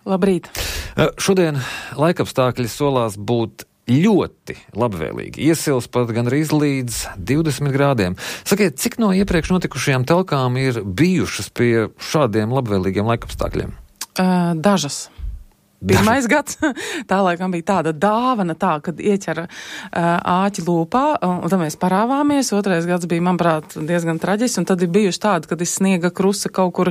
Labrīt. Šodien laikapstākļi solās būt ļoti labvēlīgi. Iesils pat gandrīz līdz 20 grādiem. Sakiet, cik no iepriekš notikušajām telkām ir bijušas pie šādiem labvēlīgiem laikapstākļiem? Dažas. Pirmais gads, tā laikam bija tāda dāvana tā, kad ieķera āķi lūpā, un tad mēs parāvāmies. Otrais gads bija, manuprāt, diezgan traģisks, un tad ir bijuši tādi, kad ir sniega krusa kaut kur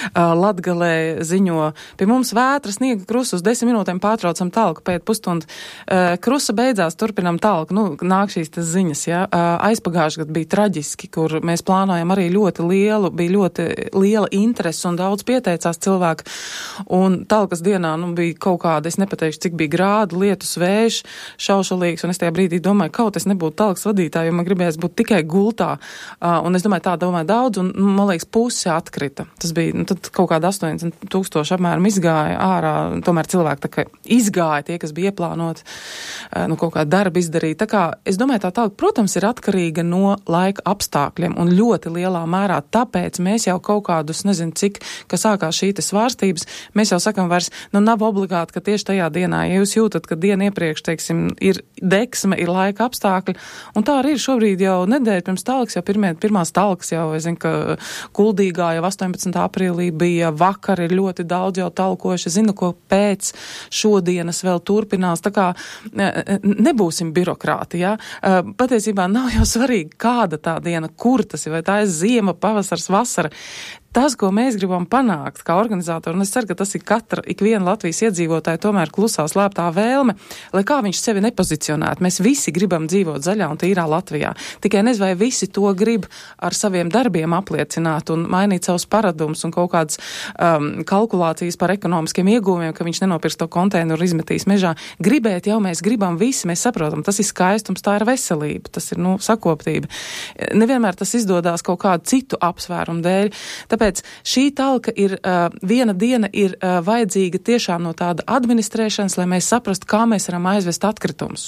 Latgalē ziņo. Pie mums vētra sniega krusa, uz 10 minūtēm pārtraucam talku, pēc pusstundu. Krusa beidzās, turpinam talku. Nāk šīs tas ziņas, ja. Aizpagājuši gadu bija traģiski, kur mēs plānojam arī bija ļoti liela interese un daudz pieteicās cilvēku. Un talkas dienā, bija kaut kāda, es nepateikšu, cik bija grādi, lietus, vējš, šaušalīgs, un es tajā brīdī domāju, kaut es nebūtu talkas vadītāja, jo man gribējās būt tikai gultā, un es domāju daudz, un man liekas, pusi atkrita. Tas bija, tad kaut kāda 80,000 apmēram izgāja ārā, tomēr cilvēki tā kā izgāja tie, kas bija ieplānoti, kaut kā darba izdarīt. Tā kā, es domāju, tā talka, protams, ir atkarīga no laika apstākļiem, un ļoti lielā mērā, tāpēc mēs jau kaut kādus, nezinu cik, ka sākās šī svārstības, mēs jau sakam vairs, nav obligāti, ka tieši tajā dienā, ja jūs jūtat, ka diena iepriekš, teiksim, ir deksme, ir laika apstākļi, un tā arī ir šobrīd jau nedēļa pirms talkas, jau pirmās talkas jau, es zinu, ka Kuldīgā jau 18. aprīlī bija, vakar ir ļoti daudz jau talkojuši, zinu, ko pēc šodienas vēl turpinās, tā kā nebūsim birokrāti, ja? Patiesībā nav jau svarīgi, kāda tā diena, kur tas ir, vai tā ir ziema, pavasars, vasara. Tas, ko mēs gribam panākt kā organizatori, un es ceru, ka tas ir ikviena Latvijas iedzīvotāja tomēr klusā slēptā vēlme, lai kā viņš sevi nepozicionētu. Mēs visi gribam dzīvot zaļā un tīrā Latvijā. Tikai nezinu, vai visi to grib ar saviem darbiem apliecināt un mainīt savus paradumus un kaut kādas kalkulācijas par ekonomiskiem ieguvumiem, ka viņš nenopirks to konteineru un izmetīs mežā. Gribēt jau mēs gribam visi, mēs saprotam, tas ir skaistums, tā ir veselība, tas ir, sakoptība. Nevienmēr tas izdodās kaut kādu citu apsvērumu dēļ. Tāpēc šī talka ir, viena diena ir vajadzīga tiešām no tāda administrēšanas, lai mēs saprastu, kā mēs varam aizvest atkritumus.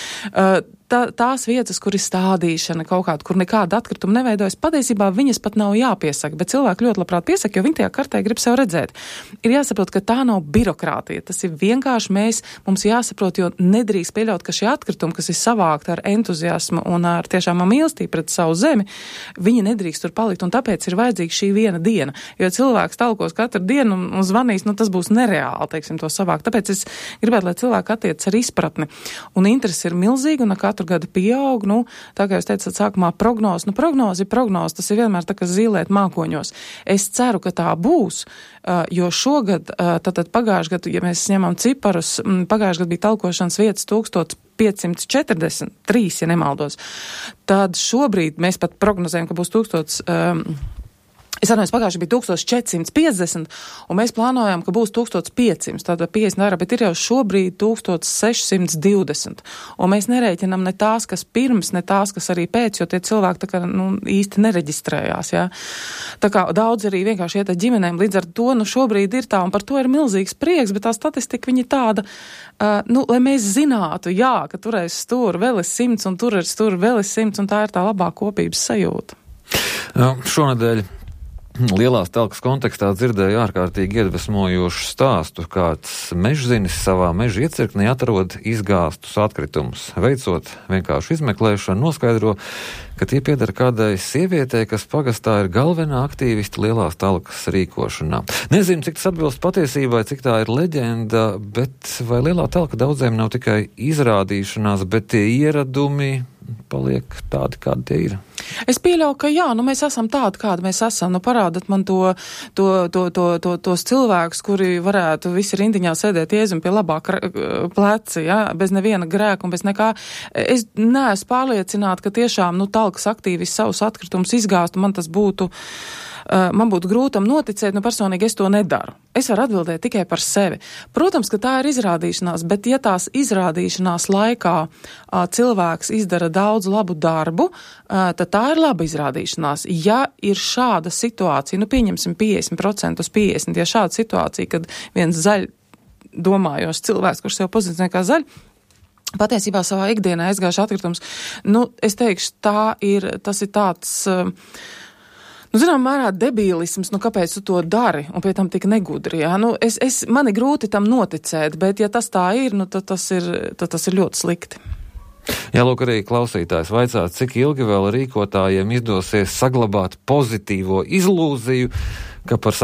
Tās vietas, kur ir stādīšana kaut kāda, kur nekāda atkrituma neveidojas, patiesībā viņas pat nav jāpiesaka, bet cilvēki ļoti labprāt piesaka, jo viņi tajā kartē grib sev redzēt. Ir jāsaprot, ka tā nav birokrātija, tas ir vienkārši mums jāsaprot, jo nedrīkst pieļaut, ka šie atkritumi, kas ir savākti ar entuziasmu un ar tiešām mīlestību pret savu zemi, viņi nedrīkst tur palikt, un tāpēc ir vajadzīga šī viena diena, jo cilvēks talkos katru dienu un zvanīs, tas būs nereāli, teiksim, to savākt. Tāpēc es gribētu, lai cilvēki attiec ar izpratni, un interesi ir milzīga, un katru gadu pieaug, tā kā jūs teicat sākumā prognoze, prognoze, tas ir vienmēr tā, kā zīlēt mākoņos. Es ceru, ka tā būs, jo šogad, tātad pagājušajā gadu, ja mēs ņemam ciparus, pagājušajā gadu bija talkošanas vietas 1543, ja nemaldos, tad šobrīd mēs pat prognozējam, ka būs 1000, es atceros, pagājuši bija 1450, un mēs plānojam, ka būs 1500, tātad 50 vairāk, bet ir jau šobrīd 1620. Un mēs nerēķinam ne tās, kas pirms, ne tās, kas arī pēc, jo tie cilvēki tā kā, īsti nereģistrējās, jā. Tā kā daudz arī vienkārši iet ar ģimenēm, līdz ar to, šobrīd ir tā, un par to ir milzīgs prieks, bet tā statistika viņa tāda, lai mēs zinātu, jā, ka tur es stūru vēl es 100, un tur es stūru vēl es 100, un tā ir tā labā kopības sajūta. Šonedēļ lielās telkas kontekstā dzirdēju ārkārtīgi iedvesmojošu stāstu, kāds mežzinis savā meža iecirknī atrod izgāstus atkritumus. Veicot vienkāršu izmeklēšanu, noskaidro, ka tie pieder kādai sievietei, kas pagastā ir galvenā aktīviste lielās telkas rīkošanā. Nezinu, cik tas atbilst patiesībai, cik tā ir leģenda, bet vai lielā telka daudziem nav tikai izrādīšanās, bet tie ieradumi paliek tādi, kādi tie ir? Es pieļauju, ka jā, mēs esam tādi, kādi mēs esam. Parādat man tos cilvēkus, kuri varētu visi rindiņā sēdēt iezim pie labā pleci, ja, bez neviena grēka un bez nekā. Es neesmu pārliecināta, ka tiešām, talkas aktīvis savus atkritumus izgāstu, man būtu grūtam noticēt, personīgi es to nedaru. Es varu atbildēt tikai par sevi. Protams, ka tā ir izrādīšanās, bet ja tās izrādīšanās laikā cilvēks izdara daudz labu darbu, tad tā ir laba izrādīšanās. Ja ir šāda situācija, pieņemsim 50% uz 50, ja šāda situācija, kad viens domājos cilvēks, kurš sev pozicionē kā zaļ, patiesībā savā ikdienā aizgājuši atkritums, es teikšu, tas ir tāds... Zinām, mērā debīlisms, kāpēc tu to dari, un pie tam tik negudri, jā? Mani grūti tam noticēt, bet ja tas tā ir, tad tas ir ļoti slikti. Jā, lūk, arī klausītājs vaicāt, cik ilgi vēl rīkotājiem izdosies saglabāt pozitīvo ilūziju, ka par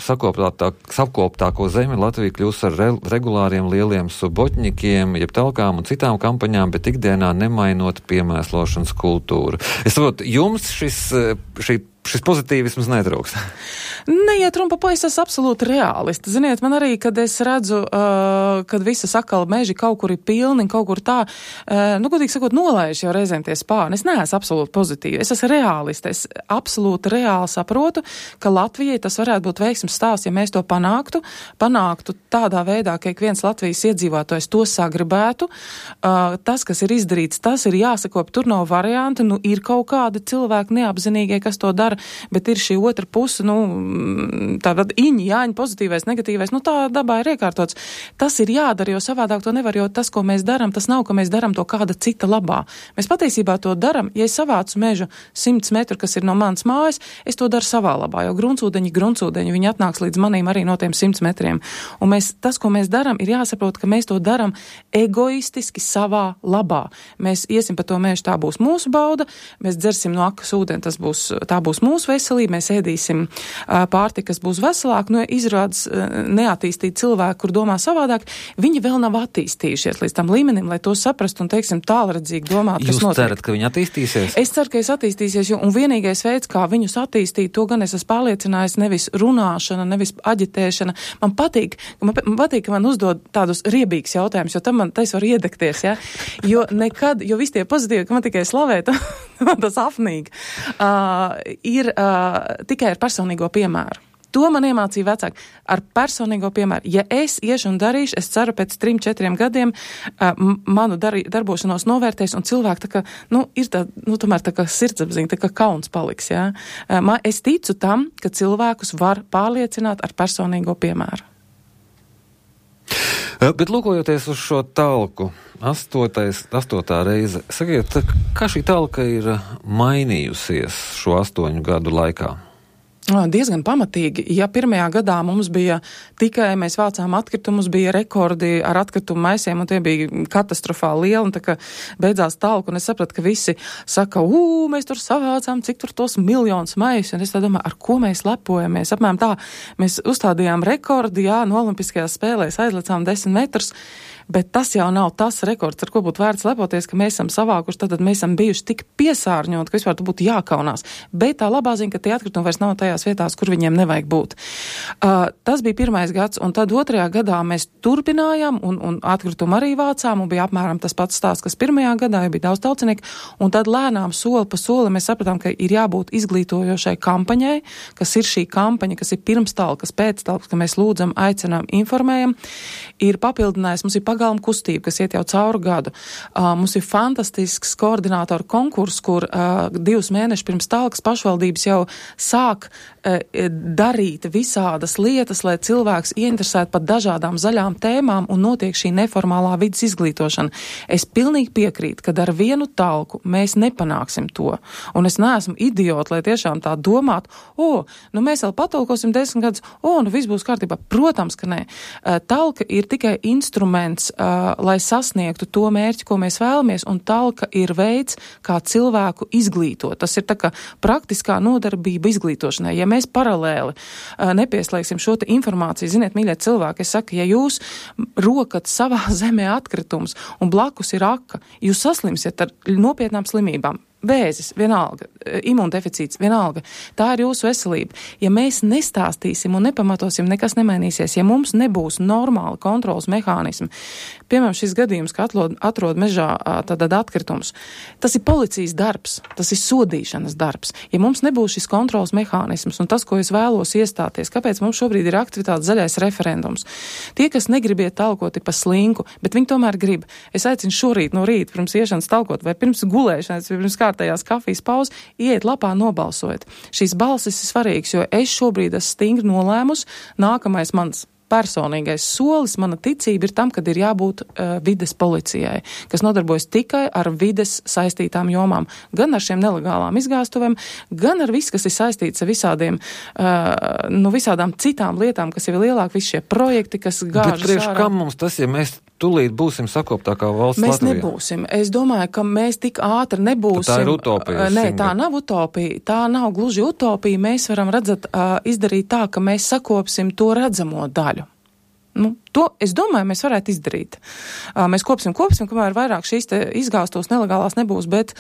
sakoptāko zemi Latvija kļūs ar regulāriem lieliem subotņikiem, jeb telkām un citām kampaņām, bet ikdienā nemainot piemēslošanas kultūru. Es saprotu, jums šis pozitīvisms netrūks. Neiet runa pa es esmu absolūti reālisti. Ziniet, man arī, kad es redzu, kad visa sakala meži kaut kur ir pilni, kaut kur tā, godīgi sakot, nolaiž jau reizēm tie spārni. Es neesmu absolūti pozitīvi. Es esmu reālisti. Es absolūti reāli saprotu, ka Latvijai tas varētu būt veiksmes stāsts, ja mēs to panāktu tādā veidā, ka ik viens Latvijas iedzīvotājs to sagribētu. Tas, kas ir izdarīts, tas ir jāsakop, tur nav varianti, ir kaut kādi cilvēki neapzinīgie, kas to dara, bet ir šī otra puse, tātad jāņa pozitīvais, negatīvais, tā dabā ir iekārtots. Tas ir jādara, jo savādāk to nevar, jo tas, ko mēs daram, tas nav, ka mēs daram to kāda cita labā. Mēs patiesībā to daram, ja es savācu mežu 100 metru, kas ir no manas mājas, es to daru savā labā, jo gruntsūdeņi, viņi atnāks līdz manīm arī no tiem 100 metriem. Un tas, ko mēs daram, ir jāsaprot, ka mēs to daram egoistiski savā labā. Mēs iesim pa to mežu, tā būs mūsu bauda, mēs dzersim no akas ūdeni, tā būs mūsu veselība, mēs ēdīsim pārtika, kas būs veselāka, izrādes neattīstīt cilvēku, kur domā savādāk, viņi vēl nav attīstījušies līdz tam līmenim, lai to saprastu un, teiksim, tālredzīgi domāt, kas notiek. Jūs cerat, ka viņi attīstīsies? Es ceru, ka es attīstīsies, un vienīgais veids, kā viņus attīstīt, to gan es esmu pārliecinājis, nevis runāšana, nevis aģitēšana. Man patīk, ka man uzdod tādus riebīgus jautājumus, jo tam man tais var iedegties, ja? Jo visi tie pozitīvi, ka man tikai slavēt, man tas apnīgi, ir tikai ar personīgo piemēru. To man iemācīja vecāki ar personīgo piemēru. Ja es iešu un darīšu, es ceru pēc 3-4 gadiem manu darbošanos novērtēs un cilvēki tā kā, ir tā, tomēr tā kā sirdsapziņa, tā kā kauns paliks, jā. Es ticu tam, ka cilvēkus var pārliecināt ar personīgo piemēru. Bet lūkojoties uz šo talku, 8. reize, sakiet, kā šī talka ir mainījusies šo 8 gadu laikā? Diezgan pamatīgi. Ja pirmajā gadā mums bija tikai, mēs vācām atkritumus, bija rekordi ar atkritumu maisiem, un tie bija katastrofāli lieli, un tā kā beidzās talku, un es sapratu, ka visi saka, mēs tur savācām, cik tur tos miljonus maisu, un es tā domāju, ar ko mēs lepojamies. Apmēram tā, mēs uzstādījām rekordi, no Olimpiskajās spēlēs aizlecām 10 metrus, bet tas jau nav tas rekords, ar ko būtu vērts lepoties, ka mēs esam savākuši, tad mēs esam bijuši tik piesārņot, ka vispār tu būtu jākaunās. Bet tā labā ziņa, ka tie atkritumi vairs nav tajās vietās, kur viņiem nevajag būt. Tas bija pirmais gads, un tad 2. gadā mēs turpinājām, un atkritumu arī vācām, un bija apmēram tas pats stāsts, kas 1. gadā, jo bija daudz taucinieku, un tad lēnām soli pa soli mēs sapratām, ka ir jābūt izglītojošai kampaņai, kas ir šī kampaņa, kas ir pirmstalkas, pēcstalkas, ka mēs lūdzam, aicinām, informējam, ir papildinājis, mums ir pagalma kustība, kas iet jau cauru gadu. Mums ir fantastisks koordinātoru konkurss, kur 2 mēneši pirms talkas pašvaldības jau sāk darīt visādas lietas, lai cilvēks ieinteresētu par dažādām zaļām tēmām un notiek šī neformālā vidas izglītošana. Es pilnīgi piekrītu, ka ar vienu talku mēs nepanāksim to. Un es neesmu idioti, lai tiešām tā domātu, mēs vēl patolkosim 10 gadus, viss būs kārtībā. Protams, ka nē. Talka ir tikai instruments, lai sasniegtu to mērķi, ko mēs vēlamies, un talka ir veids, kā cilvēku izglītot. Tas ir tā kā praktiskā nodarbība izglītošanai. Ja mēs paralēli nepieslēgsim šo te informāciju, ziniet, mīļie cilvēki, es saku, ja jūs rokat savā zemē atkritumus un blakus ir aka, jūs saslimsiet ar nopietnām slimībām. Vēzis, vienalga, imundeficīts, vienalga. Tā ir jūsu veselība. Ja mēs nestāstīsim un nepamatosim, nekas nemainīsies. Ja mums nebūs normāli kontrolas mehānismi, piemēram, šis gadījums, ka atrod mežā tad atkritums, tas ir policijas darbs, tas ir sodīšanas darbs. Ja mums nebūs šis kontrolas mehānisms un tas, ko es vēlos iestāties, kāpēc mums šobrīd ir aktivitāte zaļais referendums? Tie, kas negribiet talkot, ir pa slinku, bet viņi tomēr grib. Es aicinu šorīt no rīta, pirms iešanas talkot, vai pirms gulēšanas, vai pirms kārtējās kafijas pauzes, iet lapā nobalsojot. Šīs balsis ir svarīgas, jo es šobrīd esmu stingri nolēmus, nākamais mans personīgais solis, mana ticība ir tam, kad ir jābūt vides policijai, kas nodarbojas tikai ar vides saistītām jomām, gan ar šiem nelegālām izgāstuvēm, gan ar visu, kas ir saistīts ar visādiem, visādām citām lietām, kas jau ir lielāk, visi šie projekti, kas gāžas ārā. Bet priekš kam mums tas, ja mēs tūlīt būsim sakoptākā valsts mēs Latvijā? Nebūsim. Es domāju, ka mēs tik ātri nebūsim. Tā ir utopija. Nē, tā nav utopija. Tā nav gluži utopija. Mēs varam izdarīt tā, ka mēs sakopsim to redzamo daļu. To, es domāju, mēs varētu izdarīt. Mēs kopsim, kamēr vairāk šīs te izgāstos nelegālās nebūs, bet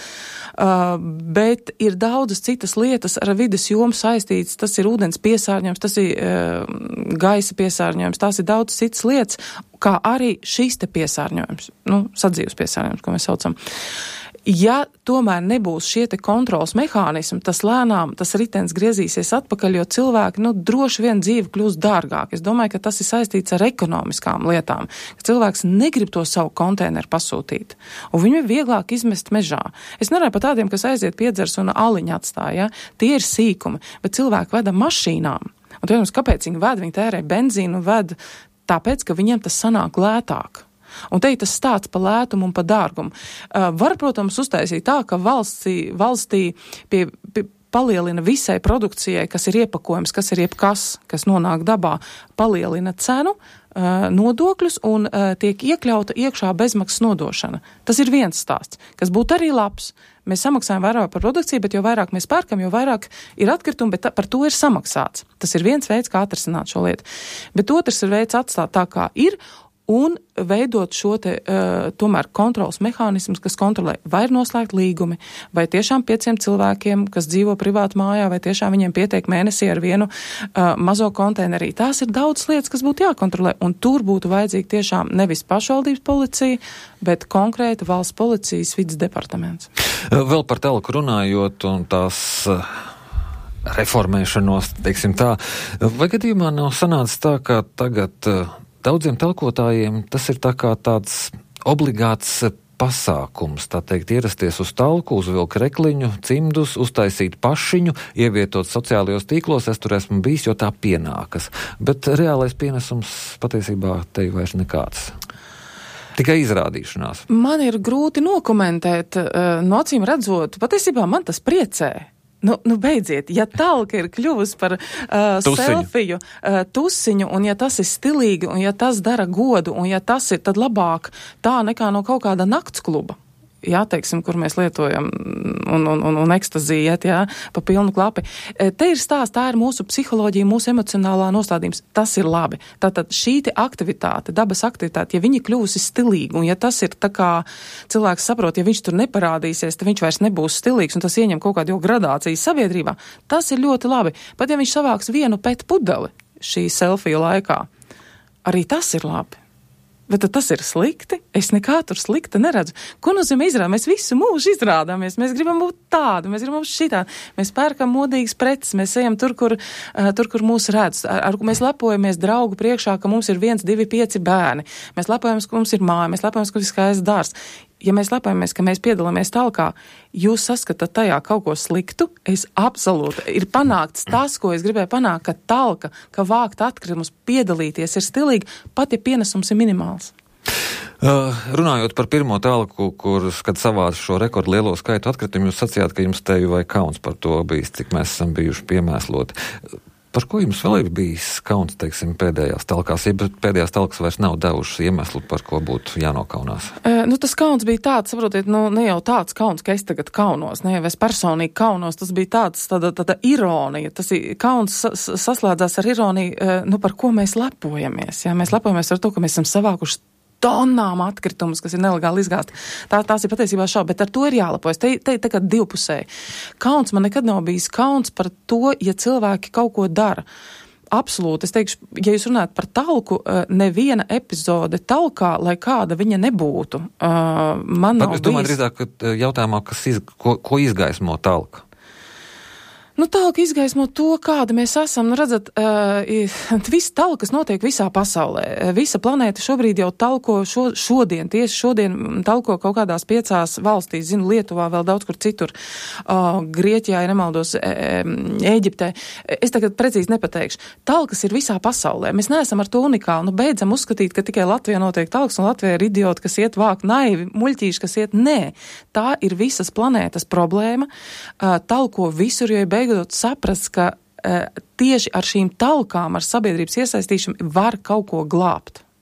ir daudzas citas lietas ar vides jomu saistītas. Tas ir ūdens piesārņojums, tas ir gaisa piesārņojums, tās ir daudz citas lietas, kā arī šīs te piesārņojums, sadzīves piesārņojums, ko mēs saucam. Ja tomēr nebūs šie te kontrols mehānismi, tas lēnām, tas ritens griezīsies atpakaļ, jo cilvēki, droši vien dzīve kļūst dārgāk. Es domāju, ka tas ir saistīts ar ekonomiskām lietām, ka cilvēks negrib to savu konteineru pasūtīt, un viņu ir vieglāk izmest mežā. Es nerunāju par tādiem, kas aiziet piedzers un aliņu atstāja, tie ir sīkumi, bet cilvēki veda mašīnām. Un, protams, kāpēc viņi tērē benzīnu, tāpēc, ka viņiem tas sanāk lētāk. Un te ir tas stāsts pa lētumu un pa dārgumu. Var, protams, uztaisīt tā, ka valstī palielina visai produkcijai, kas ir iepakojums, kas ir jebkas, kas nonāk dabā, palielina cenu, nodokļus un tiek iekļauta iekšā bezmaksas nodošana. Tas ir viens stāsts, kas būtu arī labs. Mēs samaksājam vairāk par produkciju, bet jo vairāk mēs pērkam, jo vairāk ir atkritumi, bet par to ir samaksāts. Tas ir viens veids, kā atrisināt šo lietu. Bet otrs ir veids atstāt tā, kā ir, un veidot šo te tomēr kontrols mehānismus, kas kontrolē, vai ir noslēgt līgumi, vai tiešām 5 cilvēkiem, kas dzīvo privātu mājā, vai tiešām viņiem pietiek mēnesī ar vienu mazo konteinerī. Tās ir daudz lietas, kas būtu jākontrolē, un tur būtu vajadzīga tiešām nevis pašvaldības policija, bet konkrēta valsts policijas vides departaments. Vēl par telku runājot un tās reformēšanos, teiksim tā, vai gadījumā nav sanācis tā, ka tagad daudziem telkotājiem tas ir tā kā tāds obligāts pasākums, tā teikt, ierasties uz talku, uzvilkt rekliņu, cimdus, uztaisīt pašiņu, ievietot sociālajos tīklos, es tur esmu bijis, jo tā pienākas. Bet reālais pienesums patiesībā te vairs nekāds. Tikai izrādīšanās. Man ir grūti nokomentēt, no acīm redzot, patiesībā man tas priecē. Beidziet, ja talka ir kļuvusi par selfiju, tusiņu, un ja tas ir stilīgi, un ja tas dara godu, un ja tas ir, tad labāk tā nekā no kaut kāda naktskluba. Jā, teiksim, kur mēs lietojam un ekstazījiet, jā, pa pilnu klapi. Te ir stāsts, tā ir mūsu psiholoģija, mūsu emocionālā nostādījums. Tas ir labi. Tātad šī te aktivitāte, dabas aktivitāte, ja viņi kļūsi stilīgi, un ja tas ir tā kā cilvēks saprot, ja viņš tur neparādīsies, tad viņš vairs nebūs stilīgs, un tas ieņem kaut kādu gradāciju sabiedrībā, tas ir ļoti labi. Pat ja viņš savāks vienu pet pudeli šī selfija laikā, arī tas ir labi. Bet tad tas ir slikti? Es nekā tur slikta neredzu. Ko nozīmē izrādāt? Mēs visu mūžu izrādāmies. Mēs gribam būt tādi, mēs gribam būt šitā. Mēs pērkam modīgas preces, mēs ejam tur, kur mūs redz. Mēs lepojamies draugu priekšā, ka mums ir 1, 2, 5 bērni. Mēs lepojamies, ka mums ir māja, mēs lepojamies, ka mums ir skaists dārs. Ja mēs lepojamies, ka mēs piedalāmies talkā, jūs saskatāt tajā kaut ko sliktu, es absolūti ir panākts tas, ko es gribēju panākt, ka talka, ka vākt atkritumus, piedalīties ir stilīgi, pat ja pienesums ir minimāls. Runājot par pirmo talku, kad savāc šo rekordu lielo skaitu atkritumu, jūs sacījāt, ka jums tevi vai kauns par to bijis, cik mēs esam bijuši piemēsloti. Par ko jums vēl ir bijis kauns, teiksim, pēdējās talkās? Ja pēdējās talkas vairs nav devušas iemeslu, par ko būtu jānokaunās? Tas kauns bija tāds, saprotiet, ne jau tāds kauns, ka es tagad kaunos, ne jau es personīgi kaunos, tas bija tāda ironija. Tas ir kauns saslēdzās ar ironiju, par ko mēs lepojamies. Ja? Mēs lepojamies ar to, ka mēs esam savākuši tonnām atkritumus, kas ir nelegāli izgāsti. Tās ir patiesībā šauba, bet ar to ir jālepojas. Te kā divpusēji. Kauns man nekad nav bijis kauns par to, ja cilvēki kaut ko dara. Absolūti. Es teikšu, ja jūs runājat par talku, neviena epizode talkā, lai kāda viņa nebūtu, man nav bijis. Es domāju drīzāk, ka jautājumā, ko izgaismo talka? Nu, talka izgaismo to, kāda mēs esam. Nu, redzat, viss talkas notiek visā pasaulē. Visa planēta šobrīd jau talko tieši šodien talko kaut kādās 5 valstīs, zinu, Lietuvā, vēl daudz kur citur, Grieķijā, ja nemaldos, Ēģiptē. Es tagad precīzi nepateikšu. Talkas ir visā pasaulē. Mēs neesam ar to unikāli. Nu, beidzam uzskatīt, ka tikai Latvijā notiek talkas, un Latvijā ir idioti, kas iet vākt naivi, muļķīši, kas iet. Nē, tā ir visas planētas problēma. Talko visur, jo ir beigot saprast, ka tieši ar šīm talkām, ar sabiedrības iesaistīšanu var kaut ko glābt.